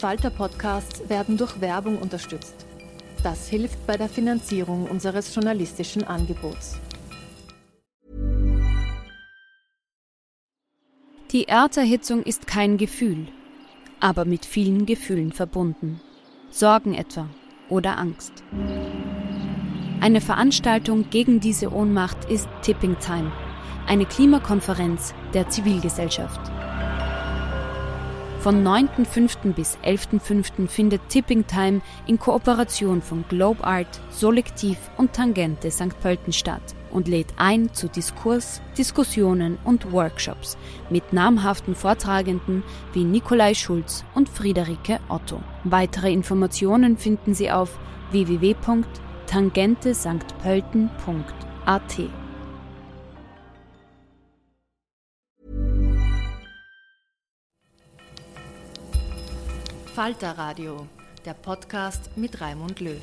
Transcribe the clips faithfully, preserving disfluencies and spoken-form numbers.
Falter-Podcasts werden durch Werbung unterstützt. Das hilft bei der Finanzierung unseres journalistischen Angebots. Die Erderhitzung ist kein Gefühl, aber mit vielen Gefühlen verbunden. Sorgen etwa oder Angst. Eine Veranstaltung gegen diese Ohnmacht ist Tipping Time, eine Klimakonferenz der Zivilgesellschaft. Von neunten fünften bis elften fünften findet Tipping Time in Kooperation von Globe Art, Solektiv und Tangente Sankt Pölten statt und lädt ein zu Diskurs, Diskussionen und Workshops mit namhaften Vortragenden wie Nikolai Schulz und Friederike Otto. Weitere Informationen finden Sie auf w w w punkt tangente sankt pölten punkt a t. Falter Radio, der Podcast mit Raimund Löw.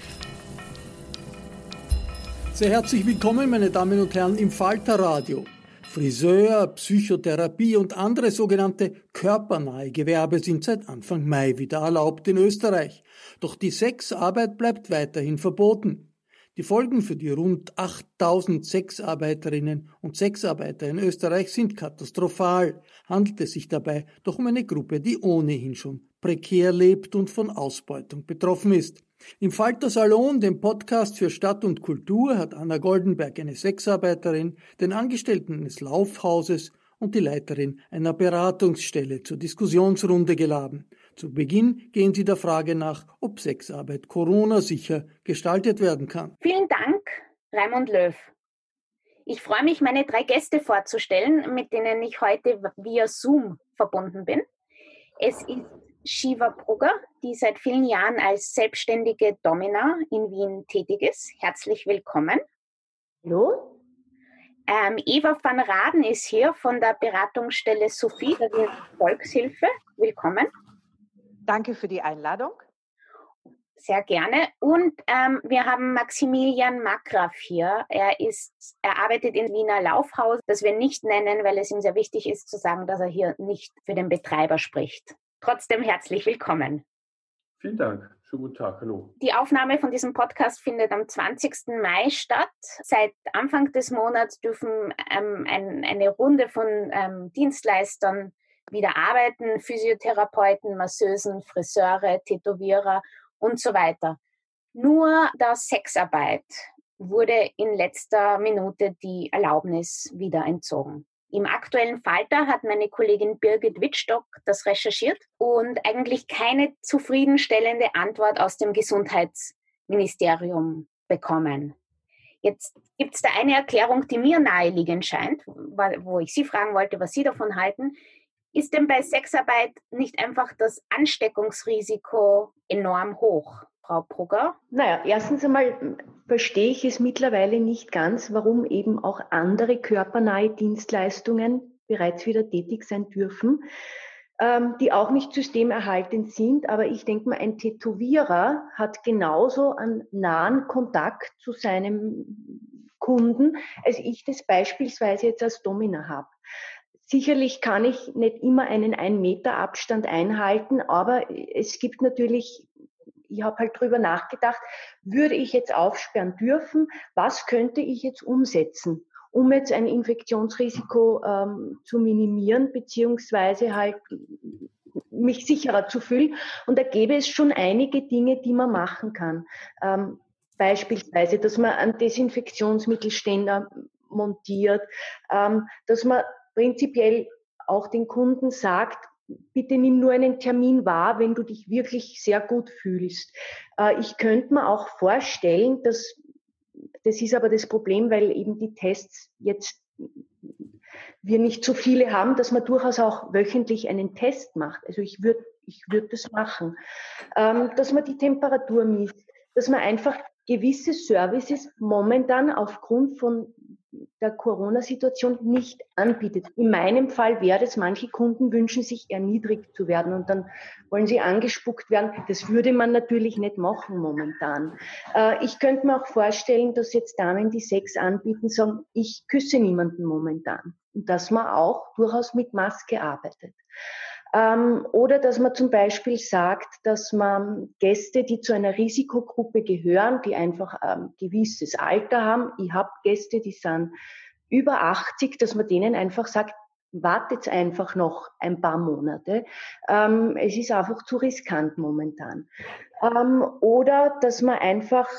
Sehr herzlich willkommen, meine Damen und Herren, im Falter Radio. Friseur, Psychotherapie und andere sogenannte körpernahe Gewerbe sind seit Anfang Mai wieder erlaubt in Österreich. Doch die Sexarbeit bleibt weiterhin verboten. Die Folgen für die rund achttausend Sexarbeiterinnen und Sexarbeiter in Österreich sind katastrophal. Handelt es sich dabei doch um eine Gruppe, die ohnehin schon prekär lebt und von Ausbeutung betroffen ist. Im Falter Salon, dem Podcast für Stadt und Kultur, hat Anna Goldenberg, eine Sexarbeiterin, den Angestellten eines Laufhauses und die Leiterin einer Beratungsstelle zur Diskussionsrunde geladen. Zu Beginn gehen sie der Frage nach, ob Sexarbeit Corona-sicher gestaltet werden kann. Vielen Dank, Raimund Löw. Ich freue mich, meine drei Gäste vorzustellen, mit denen ich heute via Zoom verbunden bin. Es ist Shiva Brugger, die seit vielen Jahren als selbstständige Domina in Wien tätig ist. Herzlich willkommen. Hallo. Ähm, Eva van Raden ist hier von der Beratungsstelle Sophie, der Volkshilfe. Willkommen. Danke für die Einladung. Sehr gerne. Und ähm, wir haben Maximilian Magraf hier. Er ist, er arbeitet im Wiener Laufhaus, das wir nicht nennen, weil es ihm sehr wichtig ist zu sagen, dass er hier nicht für den Betreiber spricht. Trotzdem herzlich willkommen. Vielen Dank. Schönen guten Tag. Hallo. Die Aufnahme von diesem Podcast findet am zwanzigsten Mai statt. Seit Anfang des Monats dürfen ähm, ein, eine Runde von ähm, Dienstleistern wieder arbeiten, Physiotherapeuten, Masseusen, Friseure, Tätowierer und so weiter. Nur der Sexarbeit wurde in letzter Minute die Erlaubnis wieder entzogen. Im aktuellen Falter hat meine Kollegin Birgit Wittstock das recherchiert und eigentlich keine zufriedenstellende Antwort aus dem Gesundheitsministerium bekommen. Jetzt gibt es da eine Erklärung, die mir naheliegend scheint, wo ich Sie fragen wollte, was Sie davon halten. Ist denn bei Sexarbeit nicht einfach das Ansteckungsrisiko enorm hoch, Frau Brugger? Naja, erstens einmal verstehe ich es mittlerweile nicht ganz, warum eben auch andere körpernahe Dienstleistungen bereits wieder tätig sein dürfen, ähm, die auch nicht systemerhaltend sind. Aber ich denke mal, ein Tätowierer hat genauso einen nahen Kontakt zu seinem Kunden, als ich das beispielsweise jetzt als Domina habe. Sicherlich kann ich nicht immer einen ein Meter Abstand einhalten, aber es gibt natürlich, ich habe halt drüber nachgedacht, würde ich jetzt aufsperren dürfen, was könnte ich jetzt umsetzen, um jetzt ein Infektionsrisiko ähm, zu minimieren, beziehungsweise halt mich sicherer zu fühlen. Und da gäbe es schon einige Dinge, die man machen kann. Ähm, beispielsweise, dass man einen Desinfektionsmittelständer montiert, ähm, dass man prinzipiell auch den Kunden sagt, bitte nimm nur einen Termin wahr, wenn du dich wirklich sehr gut fühlst. Äh, ich könnte mir auch vorstellen, dass, das ist aber das Problem, weil eben die Tests jetzt wir nicht so viele haben, dass man durchaus auch wöchentlich einen Test macht. Also ich würde ich würde das machen. Ähm, dass man die Temperatur misst, dass man einfach gewisse Services momentan aufgrund von der Corona-Situation nicht anbietet. In meinem Fall wäre es, manche Kunden wünschen sich erniedrigt zu werden und dann wollen sie angespuckt werden. Das würde man natürlich nicht machen momentan. Äh, ich könnte mir auch vorstellen, dass jetzt Damen, die Sex anbieten, sagen, ich küsse niemanden momentan. dass man auch durchaus mit Maske arbeitet. Ähm, oder dass man zum Beispiel sagt, dass man Gäste, die zu einer Risikogruppe gehören, die einfach ein ähm, gewisses Alter haben, ich habe Gäste, die sind über achtzig, dass man denen einfach sagt, wartet einfach noch ein paar Monate. Ähm, es ist einfach zu riskant momentan. Ähm, oder dass man einfach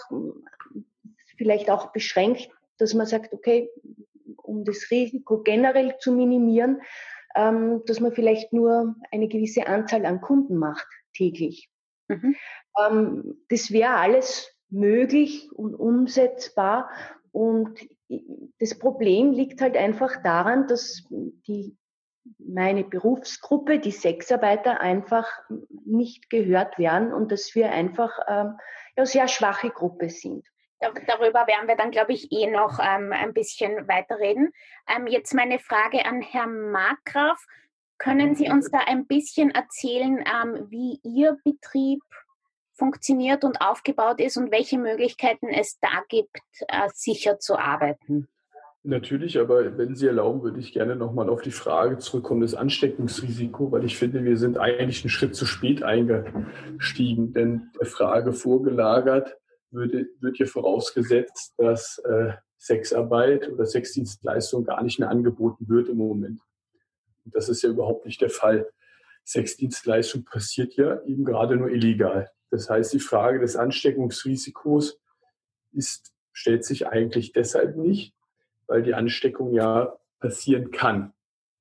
vielleicht auch beschränkt, dass man sagt, okay, um das Risiko generell zu minimieren, ähm, dass man vielleicht nur eine gewisse Anzahl an Kunden macht täglich. Mhm. Ähm, das wäre alles möglich und umsetzbar. Und das Problem liegt halt einfach daran, dass die, meine Berufsgruppe, die Sexarbeiter, einfach nicht gehört werden und dass wir einfach ähm, eine sehr schwache Gruppe sind. Darüber werden wir dann, glaube ich, eh noch ähm, ein bisschen weiterreden. Ähm, jetzt meine Frage an Herrn Markgraf. Können Sie uns da ein bisschen erzählen, ähm, wie Ihr Betrieb funktioniert und aufgebaut ist und welche Möglichkeiten es da gibt, äh, sicher zu arbeiten? Natürlich, aber wenn Sie erlauben, würde ich gerne nochmal auf die Frage zurückkommen, das Ansteckungsrisiko, weil ich finde, wir sind eigentlich einen Schritt zu spät eingestiegen, denn der Frage vorgelagert würde, wird hier vorausgesetzt, dass äh, Sexarbeit oder Sexdienstleistung gar nicht mehr angeboten wird im Moment. Und das ist ja überhaupt nicht der Fall. Sexdienstleistung passiert ja eben gerade nur illegal. Das heißt, die Frage des Ansteckungsrisikos ist, stellt sich eigentlich deshalb nicht, weil die Ansteckung ja passieren kann.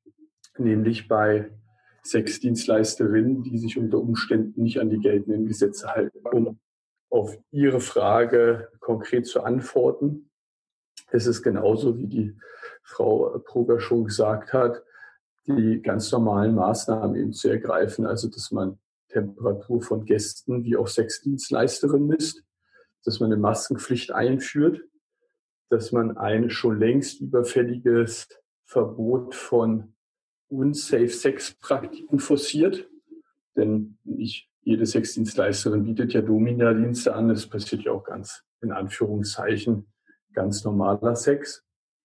Nämlich bei Sexdienstleisterinnen, die sich unter Umständen nicht an die geltenden Gesetze halten. Um auf Ihre Frage konkret zu antworten, es ist genauso, wie die Frau Proger schon gesagt hat, die ganz normalen Maßnahmen eben zu ergreifen, also dass man Temperatur von Gästen wie auch Sexdienstleisterinnen misst, dass man eine Maskenpflicht einführt, dass man ein schon längst überfälliges Verbot von unsafe Sexpraktiken forciert. Denn nicht jede Sexdienstleisterin bietet ja Domina-Dienste an. Das passiert ja auch ganz, in Anführungszeichen, ganz normaler Sex.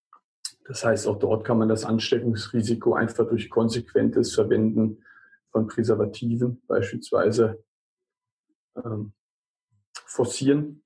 Das heißt, auch dort kann man das Ansteckungsrisiko einfach durch konsequentes Verwenden von Präservativen beispielsweise ähm, forcieren.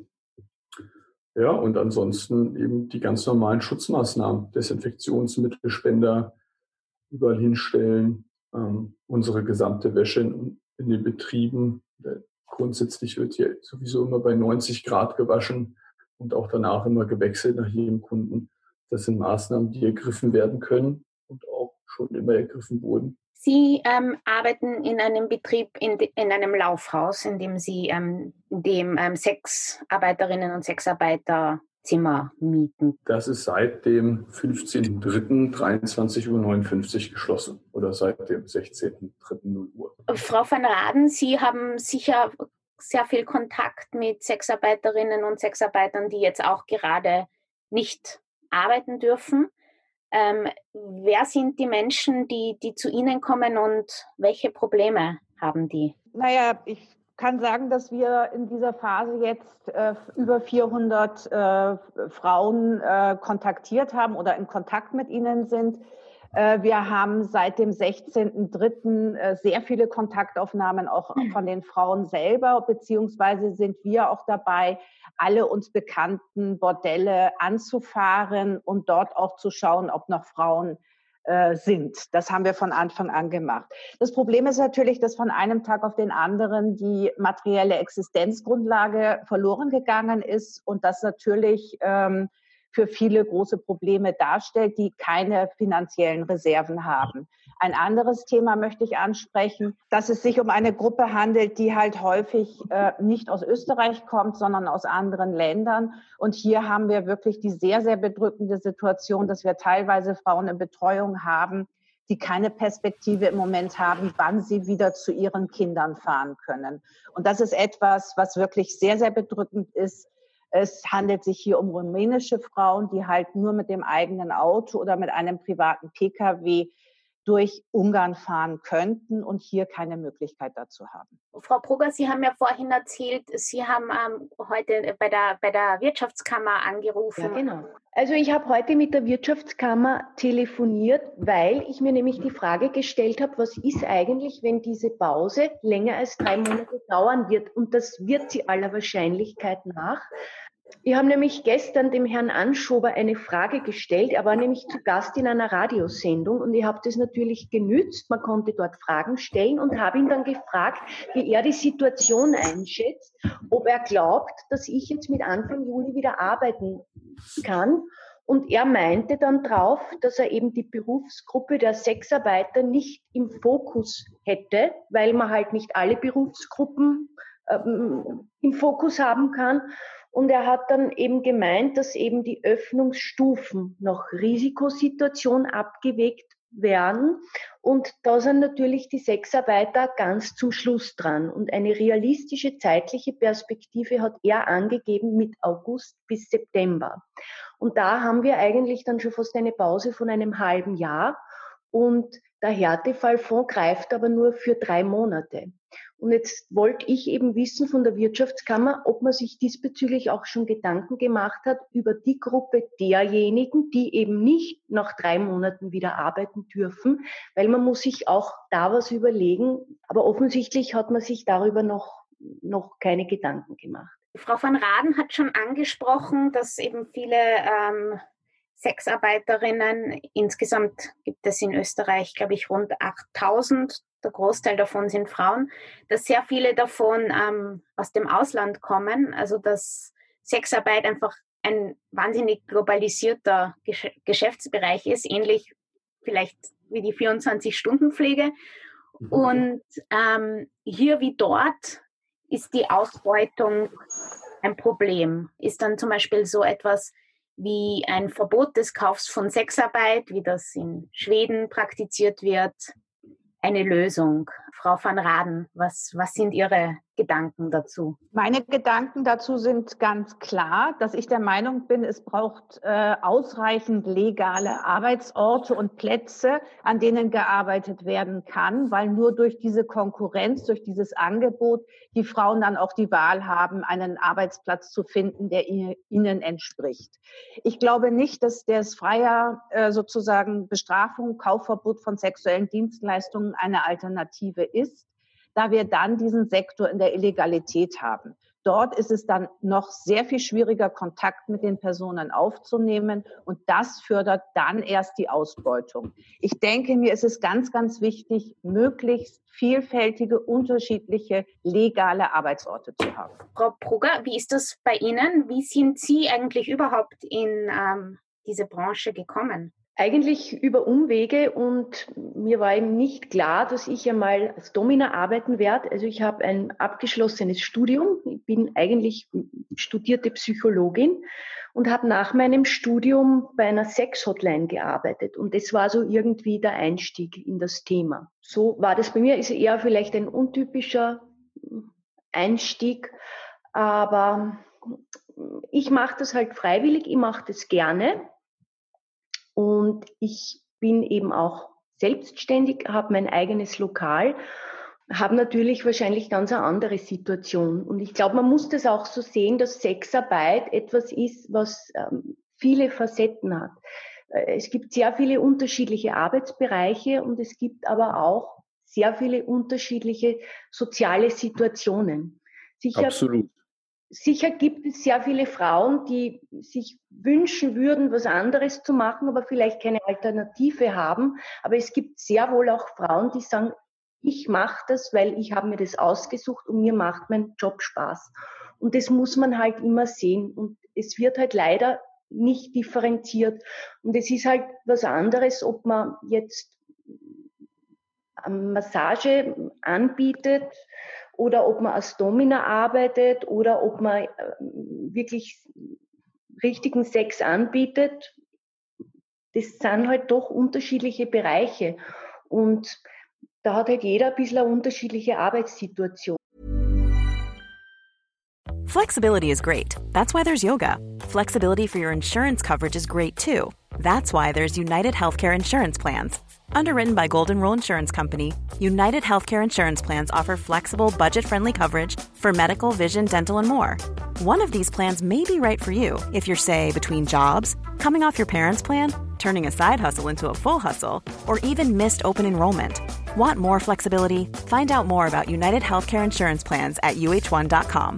Ja, und ansonsten eben die ganz normalen Schutzmaßnahmen, Desinfektionsmittelspender überall hinstellen, ähm, unsere gesamte Wäsche in, in den Betrieben. Grundsätzlich wird hier sowieso immer bei neunzig Grad gewaschen und auch danach immer gewechselt nach jedem Kunden. Das sind Maßnahmen, die ergriffen werden können und auch schon immer ergriffen wurden. Sie ähm, arbeiten in einem Betrieb, in, de, in einem Laufhaus, in dem Sie ähm, in dem ähm, Sexarbeiterinnen und Sexarbeiter Zimmer mieten. Das ist seit dem fünfzehnten dritten dreiundzwanzig Uhr neunundfünfzig geschlossen oder seit dem sechzehnten dritten null Uhr. Frau van Raden, Sie haben sicher sehr viel Kontakt mit Sexarbeiterinnen und Sexarbeitern, die jetzt auch gerade nicht arbeiten dürfen. Ähm, wer sind die Menschen, die, die zu Ihnen kommen und welche Probleme haben die? Naja, ich kann sagen, dass wir in dieser Phase jetzt äh, über vierhundert äh, Frauen äh, kontaktiert haben oder in Kontakt mit ihnen sind. Äh, wir haben seit dem sechzehnten dritten äh, sehr viele Kontaktaufnahmen auch von den Frauen selber, beziehungsweise sind wir auch dabei, alle uns bekannten Bordelle anzufahren und dort auch zu schauen, ob noch Frauen äh, sind. Das haben wir von Anfang an gemacht. Das Problem ist natürlich, dass von einem Tag auf den anderen die materielle Existenzgrundlage verloren gegangen ist und das natürlich ähm, für viele große Probleme darstellt, die keine finanziellen Reserven haben. Ein anderes Thema möchte ich ansprechen, dass es sich um eine Gruppe handelt, die halt häufig äh, nicht aus Österreich kommt, sondern aus anderen Ländern. Und hier haben wir wirklich die sehr, sehr bedrückende Situation, dass wir teilweise Frauen in Betreuung haben, die keine Perspektive im Moment haben, wann sie wieder zu ihren Kindern fahren können. Und das ist etwas, was wirklich sehr, sehr bedrückend ist. Es handelt sich hier um rumänische Frauen, die halt nur mit dem eigenen Auto oder mit einem privaten Pkw durch Ungarn fahren könnten und hier keine Möglichkeit dazu haben. Frau Brugger, Sie haben ja vorhin erzählt, Sie haben ähm, heute bei der, bei der Wirtschaftskammer angerufen. Ja, genau. Also ich habe heute mit der Wirtschaftskammer telefoniert, weil ich mir nämlich die Frage gestellt habe, was ist eigentlich, wenn diese Pause länger als drei Monate dauern wird? Und das wird sie aller Wahrscheinlichkeit nach. Wir haben nämlich gestern dem Herrn Anschober eine Frage gestellt. Er war nämlich zu Gast in einer Radiosendung und ich habe das natürlich genützt. Man konnte dort Fragen stellen und habe ihn dann gefragt, wie er die Situation einschätzt, ob er glaubt, dass ich jetzt mit Anfang Juli wieder arbeiten kann. Und er meinte dann drauf, dass er eben die Berufsgruppe der Sexarbeiter nicht im Fokus hätte, weil man halt nicht alle Berufsgruppen ähm, im Fokus haben kann. Und er hat dann eben gemeint, dass eben die Öffnungsstufen nach Risikosituation abgewägt werden. Und da sind natürlich die Sexarbeiter ganz zum Schluss dran. Und eine realistische zeitliche Perspektive hat er angegeben mit August bis September. Und da haben wir eigentlich dann schon fast eine Pause von einem halben Jahr. Und der Härtefallfonds greift aber nur für drei Monate. Und jetzt wollte ich eben wissen von der Wirtschaftskammer, ob man sich diesbezüglich auch schon Gedanken gemacht hat über die Gruppe derjenigen, die eben nicht nach drei Monaten wieder arbeiten dürfen, weil man muss sich auch da was überlegen. Aber offensichtlich hat man sich darüber noch, noch keine Gedanken gemacht. Frau van Raden hat schon angesprochen, dass eben viele ähm, Sexarbeiterinnen, insgesamt gibt es in Österreich, glaube ich, rund achttausend, der Großteil davon sind Frauen, dass sehr viele davon ähm, aus dem Ausland kommen, also dass Sexarbeit einfach ein wahnsinnig globalisierter Gesch- Geschäftsbereich ist, ähnlich vielleicht wie die vierundzwanzig-Stunden-Pflege. Mhm. Und ähm, hier wie dort ist die Ausbeutung ein Problem. Ist dann zum Beispiel so etwas wie ein Verbot des Kaufs von Sexarbeit, wie das in Schweden praktiziert wird, eine Lösung? Frau van Raden, was, was sind Ihre Gedanken dazu? Meine Gedanken dazu sind ganz klar, dass ich der Meinung bin, es braucht äh, ausreichend legale Arbeitsorte und Plätze, an denen gearbeitet werden kann, weil nur durch diese Konkurrenz, durch dieses Angebot die Frauen dann auch die Wahl haben, einen Arbeitsplatz zu finden, der ihnen entspricht. Ich glaube nicht, dass das freie äh, sozusagen Bestrafung, Kaufverbot von sexuellen Dienstleistungen eine Alternative ist, da wir dann diesen Sektor in der Illegalität haben. Dort ist es dann noch sehr viel schwieriger, Kontakt mit den Personen aufzunehmen und das fördert dann erst die Ausbeutung. Ich denke, mir ist es ganz, ganz wichtig, möglichst vielfältige, unterschiedliche, legale Arbeitsorte zu haben. Frau Brugger, wie ist das bei Ihnen? Wie sind Sie eigentlich überhaupt in ähm, diese Branche gekommen? Eigentlich über Umwege und mir war eben nicht klar, dass ich einmal als Domina arbeiten werde. Also ich habe ein abgeschlossenes Studium. Ich bin eigentlich studierte Psychologin und habe nach meinem Studium bei einer Sex-Hotline gearbeitet. Und das war so irgendwie der Einstieg in das Thema. So war das bei mir. Ist eher vielleicht ein untypischer Einstieg, aber ich mache das halt freiwillig, ich mache das gerne. Und ich bin eben auch selbstständig, habe mein eigenes Lokal, habe natürlich wahrscheinlich ganz eine andere Situation. Und ich glaube, man muss das auch so sehen, dass Sexarbeit etwas ist, was ähm, viele Facetten hat. Es gibt sehr viele unterschiedliche Arbeitsbereiche und es gibt aber auch sehr viele unterschiedliche soziale Situationen. Sicher, Absolut. Sicher gibt es sehr viele Frauen, die sich wünschen würden, was anderes zu machen, aber vielleicht keine Alternative haben. Aber es gibt sehr wohl auch Frauen, die sagen, ich mache das, weil ich habe mir das ausgesucht und mir macht mein Job Spaß. Und das muss man halt immer sehen. Und es wird halt leider nicht differenziert. Und es ist halt was anderes, ob man jetzt Massage anbietet, oder ob man als Domina arbeitet oder ob man wirklich richtigen Sex anbietet. Das sind halt doch unterschiedliche Bereiche. Und da hat halt jeder ein bisschen eine unterschiedliche Arbeitssituation. Flexibility is great. That's why there's yoga. Flexibility for your insurance coverage is great too. That's why there's United Healthcare Insurance Plans. Underwritten by Golden Rule Insurance Company, United Healthcare Insurance Plans offer flexible, budget-friendly coverage for medical, vision, dental, and more. One of these plans may be right for you if you're, say, between jobs, coming off your parents' plan, turning a side hustle into a full hustle, or even missed open enrollment. Want more flexibility? Find out more about United Healthcare Insurance Plans at u h one dot com.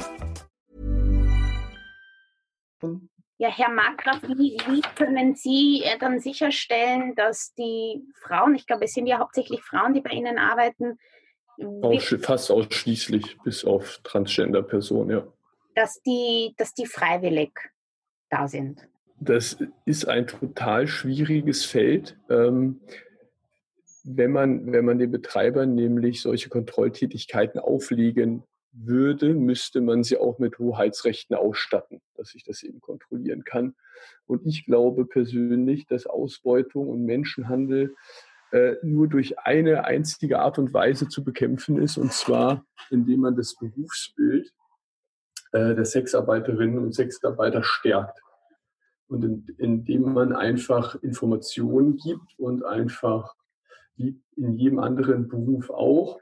Ja, Herr Markgraf, wie, wie können Sie dann sicherstellen, dass die Frauen, ich glaube, es sind ja hauptsächlich Frauen, die bei Ihnen arbeiten, Aussch- fast ausschließlich, bis auf Transgender-Personen, ja. Dass die, dass die freiwillig da sind? Das ist ein total schwieriges Feld. Ähm, wenn man, wenn man den Betreibern nämlich solche Kontrolltätigkeiten auflegen würde, müsste man sie auch mit Hoheitsrechten ausstatten, dass ich das eben kontrollieren kann. Und ich glaube persönlich, dass Ausbeutung und Menschenhandel äh, nur durch eine einzige Art und Weise zu bekämpfen ist, und zwar, indem man das Berufsbild äh, der Sexarbeiterinnen und Sexarbeiter stärkt. Und in, indem man einfach Informationen gibt und einfach, wie in jedem anderen Beruf auch,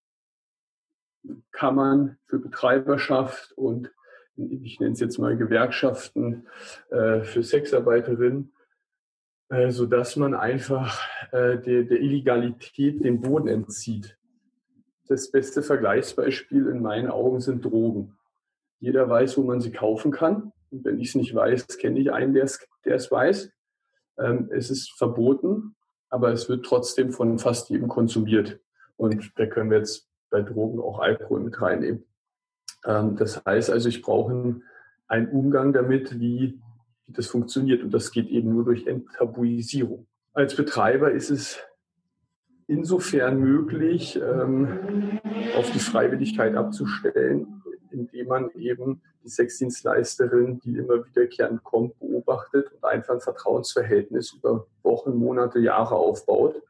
kann man für Betreiberschaft und ich nenne es jetzt mal Gewerkschaften äh, für Sexarbeiterinnen, äh, sodass man einfach äh, der, der Illegalität den Boden entzieht. Das beste Vergleichsbeispiel in meinen Augen sind Drogen. Jeder weiß, wo man sie kaufen kann. Und wenn ich es nicht weiß, kenne ich einen, der es, der es weiß. Ähm, es ist verboten, aber es wird trotzdem von fast jedem konsumiert. Und da können wir jetzt bei Drogen auch Alkohol mit reinnehmen. Ähm, das heißt also, ich brauche einen Umgang damit, wie, wie das funktioniert. Und das geht eben nur durch Enttabuisierung. Als Betreiber ist es insofern möglich, ähm, auf die Freiwilligkeit abzustellen, indem man eben die Sexdienstleisterin, die immer wiederkehrend kommt, beobachtet und einfach ein Vertrauensverhältnis über Wochen, Monate, Jahre aufbaut.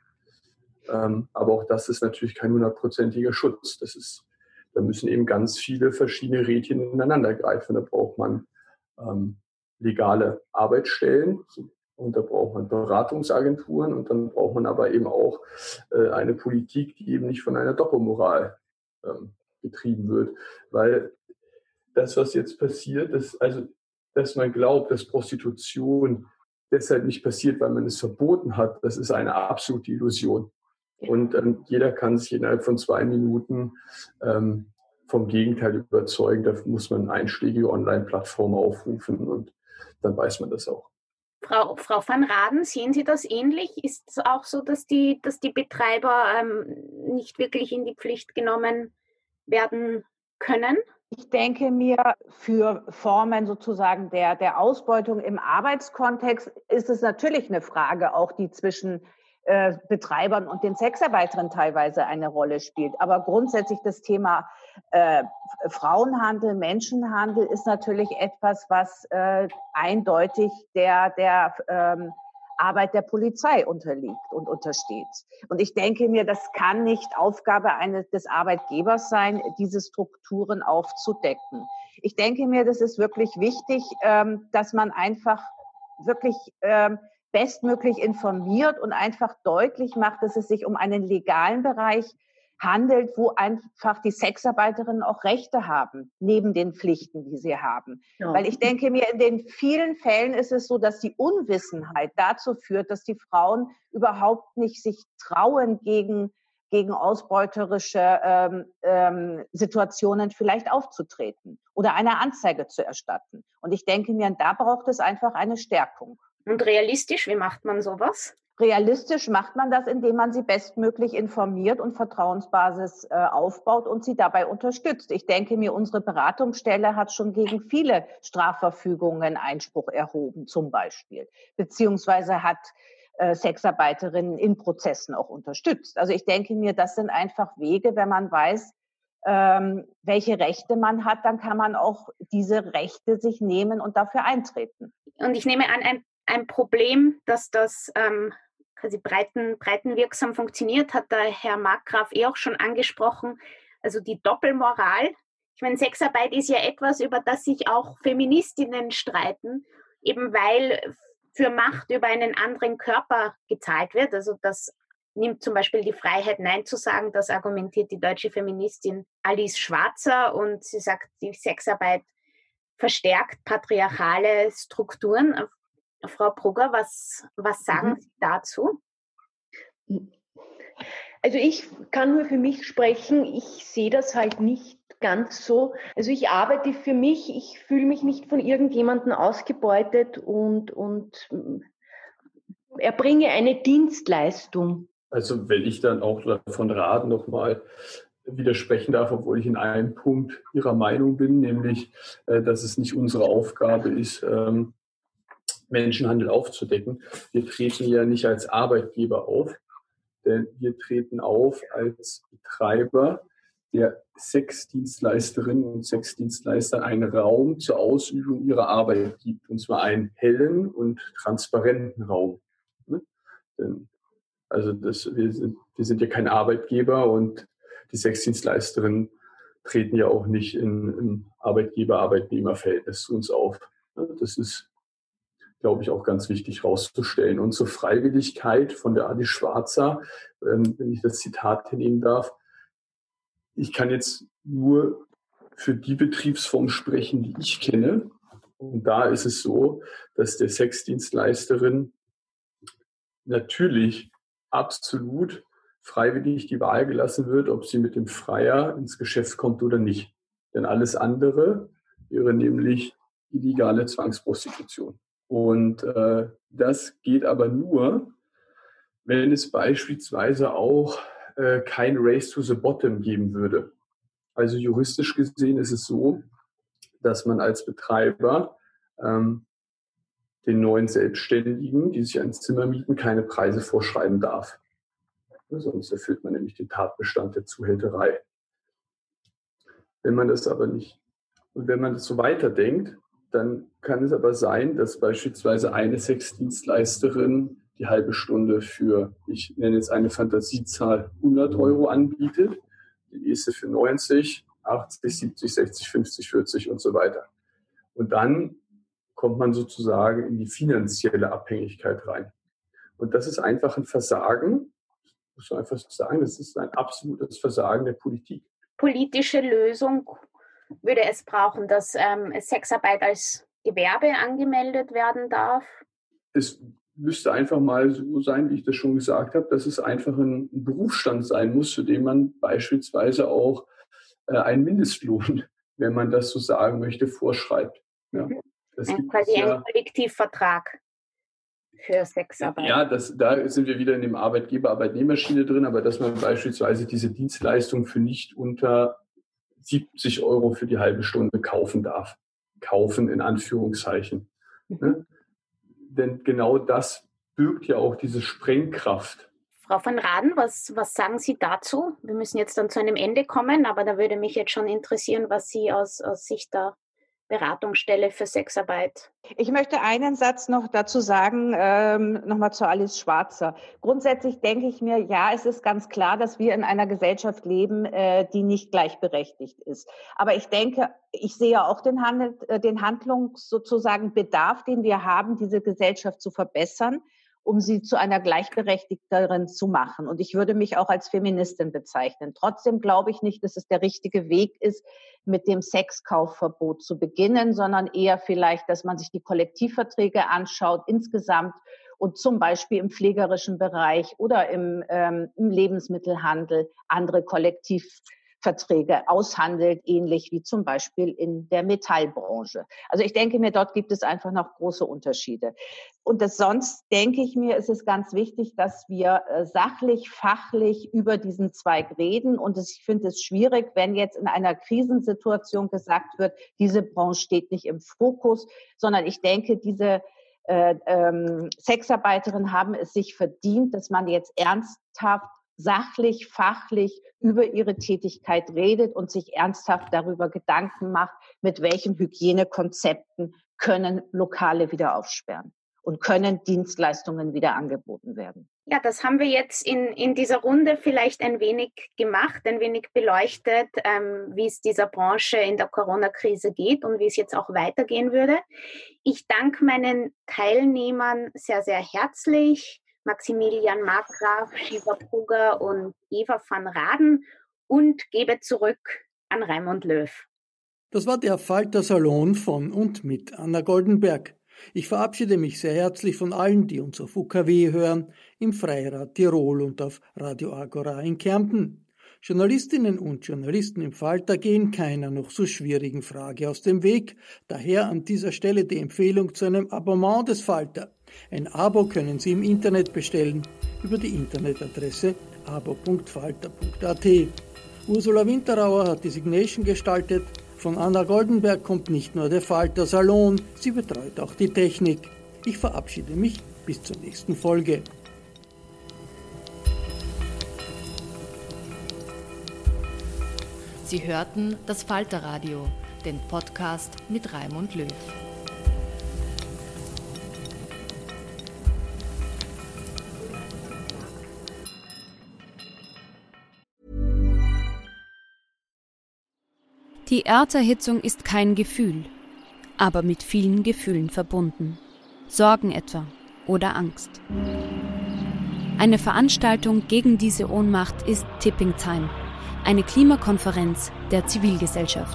Ähm, aber auch das ist natürlich kein hundertprozentiger Schutz. Das ist, da müssen eben ganz viele verschiedene Rädchen ineinander greifen. Da braucht man ähm, legale Arbeitsstellen und da braucht man Beratungsagenturen und dann braucht man aber eben auch äh, eine Politik, die eben nicht von einer Doppelmoral ähm, getrieben wird. Weil das, was jetzt passiert, ist, also, dass man glaubt, dass Prostitution deshalb nicht passiert, weil man es verboten hat, das ist eine absolute Illusion. Und ähm, jeder kann sich innerhalb von zwei Minuten ähm, vom Gegenteil überzeugen. Da muss man einschlägige Online-Plattformen aufrufen und dann weiß man das auch. Frau, Frau van Raden, sehen Sie das ähnlich? Ist es auch so, dass die, dass die Betreiber ähm, nicht wirklich in die Pflicht genommen werden können? Ich denke mir, für Formen sozusagen der, der Ausbeutung im Arbeitskontext ist es natürlich eine Frage, auch die zwischen äh, Betreibern und den Sexarbeiterinnen teilweise eine Rolle spielt. Aber grundsätzlich das Thema äh, Frauenhandel, Menschenhandel ist natürlich etwas, was äh, eindeutig der, der ähm, Arbeit der Polizei unterliegt und untersteht. Und ich denke mir, das kann nicht Aufgabe eines des Arbeitgebers sein, diese Strukturen aufzudecken. Ich denke mir, das ist wirklich wichtig, ähm, dass man einfach wirklich ähm, bestmöglich informiert und einfach deutlich macht, dass es sich um einen legalen Bereich handelt, wo einfach die Sexarbeiterinnen auch Rechte haben, neben den Pflichten, die sie haben. Ja. Weil ich denke mir, in den vielen Fällen ist es so, dass die Unwissenheit dazu führt, dass die Frauen überhaupt nicht sich trauen, gegen, gegen ausbeuterische ähm, ähm, Situationen vielleicht aufzutreten oder eine Anzeige zu erstatten. Und ich denke mir, da braucht es einfach eine Stärkung. Und realistisch, wie macht man sowas? Realistisch macht man das, indem man sie bestmöglich informiert und Vertrauensbasis äh, aufbaut und sie dabei unterstützt. Ich denke mir, unsere Beratungsstelle hat schon gegen viele Strafverfügungen Einspruch erhoben, zum Beispiel, beziehungsweise hat äh, Sexarbeiterinnen in Prozessen auch unterstützt. Also ich denke mir, das sind einfach Wege, wenn man weiß, ähm, welche Rechte man hat, dann kann man auch diese Rechte sich nehmen und dafür eintreten. Und ich nehme an, ein, ein Problem, dass das ähm quasi breiten, breitenwirksam funktioniert, hat der Herr Markgraf eh auch schon angesprochen. Also die Doppelmoral. Ich meine, Sexarbeit ist ja etwas, über das sich auch Feministinnen streiten, eben weil für Macht über einen anderen Körper gezahlt wird. Also dass nimmt zum Beispiel die Freiheit, Nein zu sagen. Das argumentiert die deutsche Feministin Alice Schwarzer und sie sagt, die Sexarbeit verstärkt patriarchale Strukturen. Frau Brugger, was, was sagen mhm. Sie dazu? Also ich kann nur für mich sprechen, ich sehe das halt nicht ganz so. Also ich arbeite für mich, ich fühle mich nicht von irgendjemandem ausgebeutet und, und erbringe eine Dienstleistung. Also wenn ich dann auch von Rat nochmal widersprechen darf, obwohl ich in einem Punkt Ihrer Meinung bin, nämlich, dass es nicht unsere Aufgabe ist, Menschenhandel aufzudecken. Wir treten ja nicht als Arbeitgeber auf, denn wir treten auf als Betreiber, der Sexdienstleisterinnen und Sexdienstleistern einen Raum zur Ausübung ihrer Arbeit gibt, und zwar einen hellen und transparenten Raum. Also das, wir, sind, wir sind ja kein Arbeitgeber und die Sexdienstleisterinnen treten ja auch nicht in, im Arbeitgeber-Arbeitnehmer-Verhältnis zu uns auf. Das ist, glaube ich, auch ganz wichtig herauszustellen. Und zur Freiwilligkeit von der Alice Schwarzer, ähm, wenn ich das Zitat hinnehmen darf, ich kann jetzt nur für die Betriebsform sprechen, die ich kenne. Und da ist es so, dass der Sexdienstleisterin natürlich absolut freiwillig die Wahl gelassen wird, ob sie mit dem Freier ins Geschäft kommt oder nicht. Denn alles andere wäre nämlich illegale Zwangsprostitution. Und äh, das geht aber nur, wenn es beispielsweise auch äh, kein Race to the Bottom geben würde. Also juristisch gesehen ist es so, dass man als Betreiber ähm, den neuen Selbstständigen, die sich ein Zimmer mieten, keine Preise vorschreiben darf. Sonst erfüllt man nämlich den Tatbestand der Zuhälterei. Wenn man das aber nicht, und wenn man das so weiterdenkt, dann kann es aber sein, dass beispielsweise eine Sexdienstleisterin die halbe Stunde für, ich nenne jetzt eine Fantasiezahl, hundert Euro anbietet, die nächste für neunzig, achtzig, siebzig, sechzig, fünfzig, vierzig und so weiter. Und dann kommt man sozusagen in die finanzielle Abhängigkeit rein. Und das ist einfach ein Versagen, muss man einfach sagen, das ist ein absolutes Versagen der Politik. Politische Lösung würde es brauchen, dass ähm, Sexarbeit als Gewerbe angemeldet werden darf? Es müsste einfach mal so sein, wie ich das schon gesagt habe, dass es einfach ein Berufsstand sein muss, für den man beispielsweise auch äh, einen Mindestlohn, wenn man das so sagen möchte, vorschreibt. Ja, das ein, quasi ja, ein Kollektivvertrag für Sexarbeit. Ja, das, da sind wir wieder in dem Arbeitgeber-Arbeitnehmerschiene drin, aber dass man beispielsweise diese Dienstleistung für nicht unter siebzig Euro für die halbe Stunde kaufen darf. Kaufen in Anführungszeichen. Mhm. Ne? Denn genau das birgt ja auch diese Sprengkraft. Frau van Raden, was, was sagen Sie dazu? Wir müssen jetzt dann zu einem Ende kommen, aber da würde mich jetzt schon interessieren, was Sie aus, aus Sicht der Beratungsstelle für Sexarbeit. Ich möchte einen Satz noch dazu sagen, ähm, nochmal zu Alice Schwarzer. Grundsätzlich denke ich mir, ja, es ist ganz klar, dass wir in einer Gesellschaft leben, äh, die nicht gleichberechtigt ist. Aber ich denke, ich sehe auch den, Handel, äh, den Handlungs sozusagen Bedarf, den wir haben, diese Gesellschaft zu verbessern, um sie zu einer gleichberechtigteren zu machen. Und ich würde mich auch als Feministin bezeichnen. Trotzdem glaube ich nicht, dass es der richtige Weg ist, mit dem Sexkaufverbot zu beginnen, sondern eher vielleicht, dass man sich die Kollektivverträge anschaut insgesamt und zum Beispiel im pflegerischen Bereich oder im, ähm, im Lebensmittelhandel andere Kollektivverträge aushandelt, ähnlich wie zum Beispiel in der Metallbranche. Also ich denke mir, dort gibt es einfach noch große Unterschiede. Und das sonst denke ich mir, ist es ganz wichtig, dass wir äh, sachlich, fachlich über diesen Zweig reden. Und das, ich finde es schwierig, wenn jetzt in einer Krisensituation gesagt wird, diese Branche steht nicht im Fokus, sondern ich denke, diese äh, ähm, Sexarbeiterinnen haben es sich verdient, dass man jetzt ernsthaft sachlich, fachlich über ihre Tätigkeit redet und sich ernsthaft darüber Gedanken macht, mit welchen Hygienekonzepten können Lokale wieder aufsperren und können Dienstleistungen wieder angeboten werden. Ja, das haben wir jetzt in, in dieser Runde vielleicht ein wenig gemacht, ein wenig beleuchtet, ähm, wie es dieser Branche in der Corona-Krise geht und wie es jetzt auch weitergehen würde. Ich danke meinen Teilnehmern sehr, sehr herzlich. Maximilian Markgraf, Shiva Brugger und Eva van Raden und gebe zurück an Raimund Löw. Das war der Falter Salon von und mit Anna Goldenberg. Ich verabschiede mich sehr herzlich von allen, die uns auf U K W hören, im Freirad Tirol und auf Radio Agora in Kärnten. Journalistinnen und Journalisten im Falter gehen keiner noch so schwierigen Frage aus dem Weg. Daher an dieser Stelle die Empfehlung zu einem Abonnement des Falter. Ein Abo können Sie im Internet bestellen über die Internetadresse abo punkt falter punkt a t. Ursula Winterauer hat die Signation gestaltet. Von Anna Goldenberg kommt nicht nur der Falter Salon, sie betreut auch die Technik. Ich verabschiede mich bis zur nächsten Folge. Sie hörten das Falterradio, den Podcast mit Raimund Löw. Die Erderhitzung ist kein Gefühl, aber mit vielen Gefühlen verbunden. Sorgen etwa oder Angst. Eine Veranstaltung gegen diese Ohnmacht ist Tipping Time, eine Klimakonferenz der Zivilgesellschaft.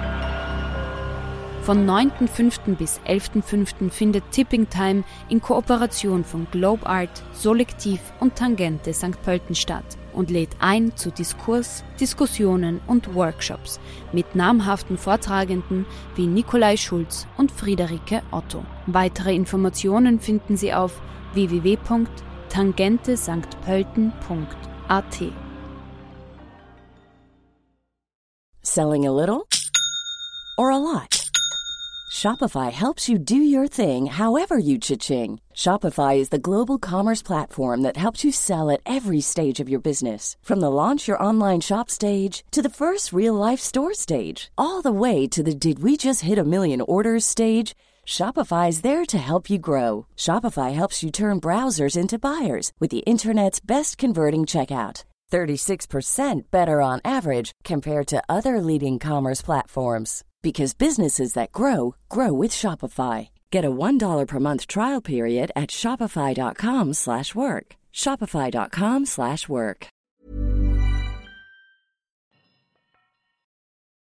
Von neunten fünften bis elften fünften findet Tipping Time in Kooperation von Globe Art, Solektiv und Tangente Sankt Pölten statt und lädt ein zu Diskurs, Diskussionen und Workshops mit namhaften Vortragenden wie Nikolai Schulz und Friederike Otto. Weitere Informationen finden Sie auf w w w punkt tangente sankt pölten punkt a t. Selling a little or a lot? Shopify helps you do your thing however you cha-ching. Shopify is the global commerce platform that helps you sell at every stage of your business. From the launch your online shop stage to the first real-life store stage, all the way to the did we just hit a million orders stage. Shopify is there to help you grow. Shopify helps you turn browsers into buyers with the internet's best converting checkout. thirty-six percent better on average compared to other leading commerce platforms. Because businesses that grow, grow with Shopify. Get a one dollar per month trial period at shopify.com slash work. Shopify.com slash work.